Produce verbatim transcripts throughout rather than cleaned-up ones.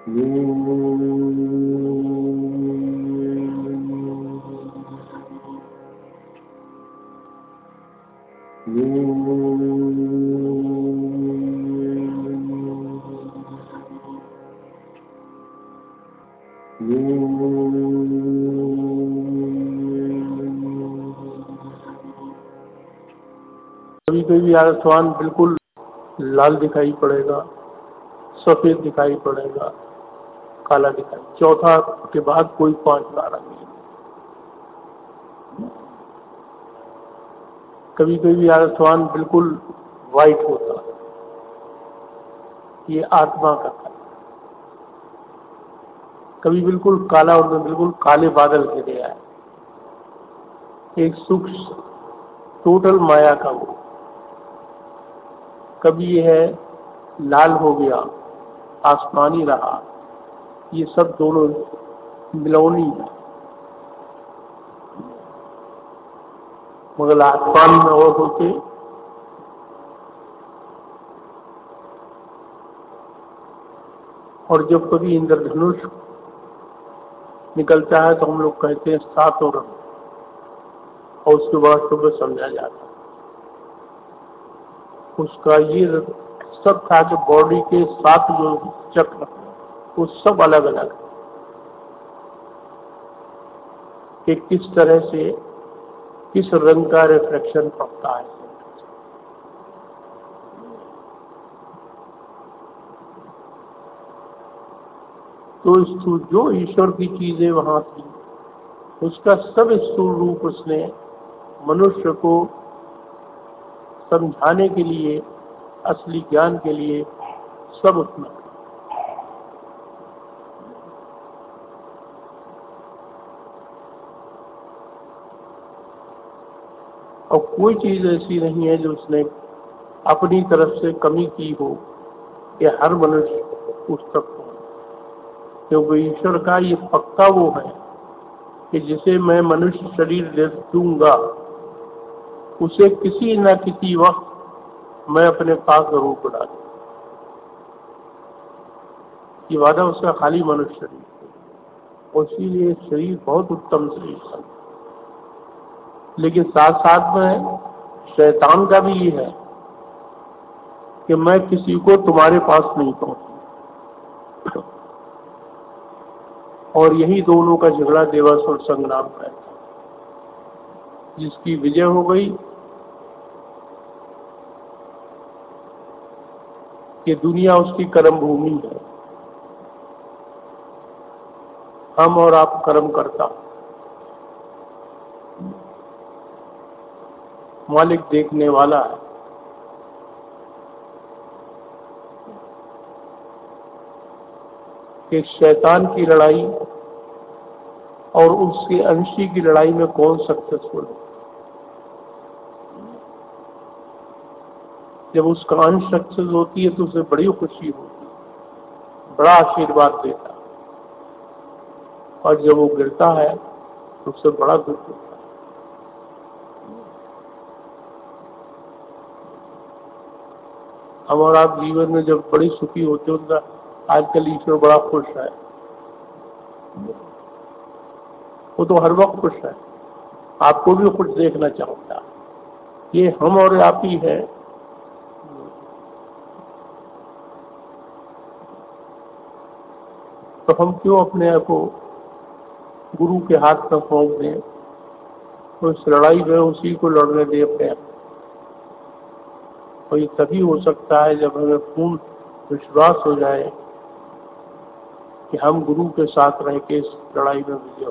کبھی کبھی آسمان بالکل لال دکھائی پڑے گا، سفید دکھائی پڑے گا، کالا دکھائی، چوتھا کے بعد کوئی پانچواں رنگ نہیں۔ کبھی کبھی آسمان بالکل وائٹ ہوتا ہے، یہ آتما کا ہے۔ کبھی بالکل کالا اور بالکل کالے بادل گھیرے آئے، ایک سکھ ٹوٹل مایا کا وہ۔ کبھی یہ ہے لال ہو گیا، آسمانی رہا، یہ سب دونوں ملونی ہے، مگر آسمان میں اور ہوتے۔ اور جب کبھی اندر دھنش نکلتا ہے تو ہم لوگ کہتے ہیں ساتوں رنگ، اور اس کے بعد صبح سمجھا جاتا ہے اس کا یہ سب تھا کہ باڈی کے ساتھ جو چکر وہ سب الگ الگ ہے کہ کس طرح سے کس رنگ کا ریفلیکشن پڑتا ہے۔ تو جو ایشور کی چیزیں وہاں تھی اس کا سب استھول روپ اس نے منشیہ کو سمجھانے کے لیے، اصلی گیان کے لیے سب اس میں۔ اور کوئی چیز ایسی نہیں ہے جو اس نے اپنی طرف سے کمی کی ہو کہ ہر منشیہ اس تک ہو، کیونکہ ایشور کا یہ پکا وہ ہے کہ جسے میں منشیہ شریر دے دوں گا اسے کسی نہ کسی وقت میں اپنے پاس ضرور بڑھا دوں۔ یہ وعدہ اس کا خالی منشیہ شریر، اور اسی لیے شریر بہت اتم شریر ہے، لیکن ساتھ ساتھ میں شیطان کا بھی یہ ہے کہ میں کسی کو تمہارے پاس نہیں پہنچوں، اور یہی دونوں کا جھگڑا دیواسور سنگرام ہے، جس کی وجے ہو گئی کہ دنیا اس کی کرم بھومی ہے، ہم اور آپ کرم کرتا، مالک دیکھنے والا ہے۔ کہ شیطان کی لڑائی اور اس کے انشی کی لڑائی میں کون سکسیسفل ہے۔ جب اس کا انش سکسیس ہوتی ہے تو اسے بڑی خوشی ہوتی ہے، بڑا آشیرواد دیتا ہے، اور جب وہ گرتا ہے تو اسے بڑا دکھ ہوتا ہے۔ ہم اور آپ جیون میں جب بڑی سکھی ہوتے ہیں تو آج کل ایشور بڑا خوش ہے، وہ تو ہر وقت خوش ہے، آپ کو بھی خوش دیکھنا چاہتا ہے۔ یہ ہم اور آپ ہی ہے۔ تو ہم کیوں اپنے آپ کو گرو کے ہاتھ میں سونپ دیں، تو اس لڑائی میں اسی کو لڑنے دے اپنے آپ۔ اور یہ تبھی ہو سکتا ہے جب ہمیں پورن وشواس ہو جائے کہ ہم گرو کے ساتھ رہ کے اس لڑائی میں وجے ہو۔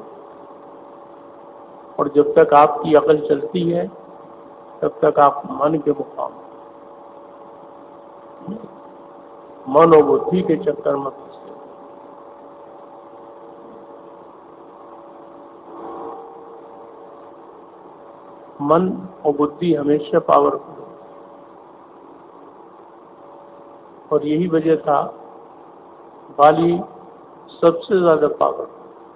اور جب تک آپ کی عقل چلتی ہے تب تک آپ من کے مقام، من اور بدھی کے چکر میں پھنسے۔ من اور بدھی ہمیشہ پاورفل ہے، اور یہی وجہ تھا بالی سب سے زیادہ پاور،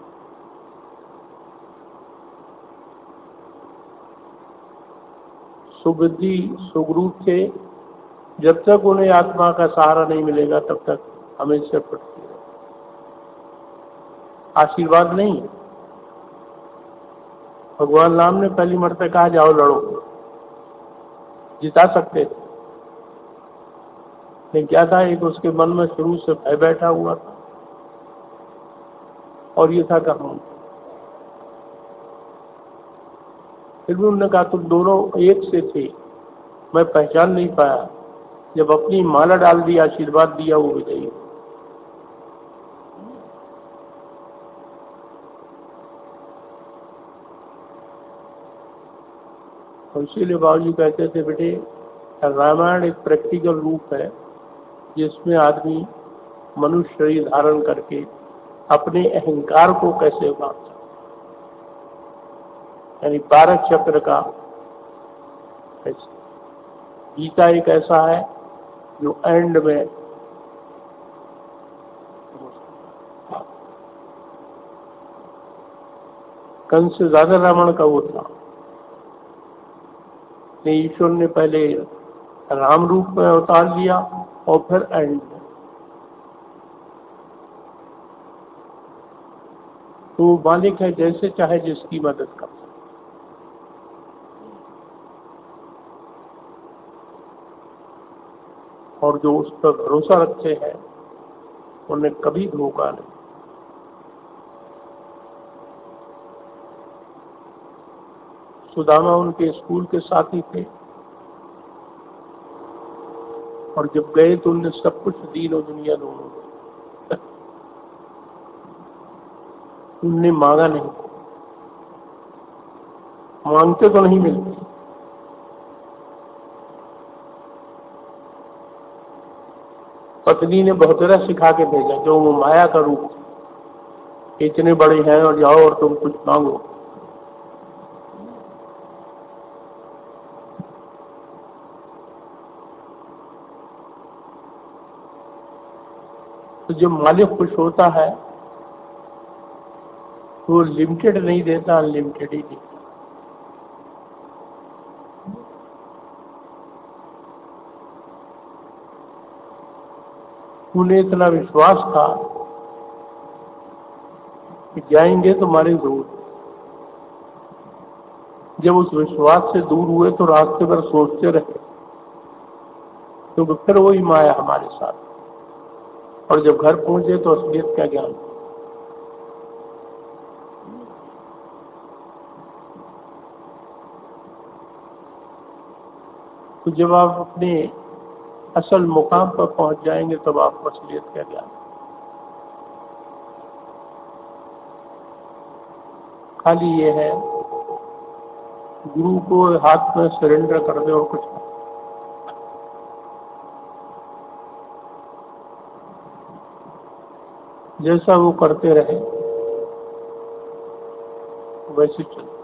سبدھی سگرو تھے، جب تک انہیں آتما کا سہارا نہیں ملے گا تب تک ہمیشہ پڑتی ہے۔ आशीर्वाद नहीं। भगवान राम ने पहली मरतबा कहा जाओ लड़ो, जिता सकते थे, लेकिन क्या था, एक उसके मन में शुरू से भय बैठा हुआ था, और ये था कि हम फिर भी उन्होंने कहा तुम दोनों एक से थे, मैं पहचान नहीं पाया। जब अपनी माला डाल दी, आशीर्वाद दिया, वो विजयी। और इसीलिए बाबू जी कहते थे बेटे, रामायण एक प्रैक्टिकल रूप है जिसमें आदमी मनुष्य शरीर धारण करके अपने अहंकार को कैसे उतार सकता, यानी बारह चक्र का। गीता एक ऐसा है जो एंड में कंस से ज्यादा रावण का वो था। ईश्वर ने पहले राम रूप में अवतार लिया और फिर एंड में तो मालिक है, जैसे चाहे जिसकी मदद कर सकता। और जो उस पर भरोसा रखते हैं उन्हें कभी धोखा नहीं। सुदामा उनके स्कूल के साथी थे, और जब गए तो उनने सब कुछ दीन और दुनिया दोनों को। उनने मांगा नहीं, मांगते तो नहीं मिलते। पत्नी ने बहुत तरह सिखा के भेजा, जो वो माया का रूप, इतने बड़े हैं और जाओ और तुम कुछ मांगो। तो जब मालिक खुश होता है तो वो लिमिटेड नहीं देता, अनलिमिटेड ही देता। उन्हें इतना विश्वास था कि जाएंगे तो मारे दूर। जब उस विश्वास से दूर हुए तो रास्ते पर सोचते रहे, तो फिर वही माया हमारे साथ। और जब घर पहुंचे तो असलियत का ज्ञान। तो जब आप अपने असल मुकाम पर पहुंच जाएंगे तब आपको असलियत का ज्ञान। खाली ये है, गुरु को हाथ में सरेंडर कर दे और कुछ नहीं। जैसा वो करते रहे वैसे चलते।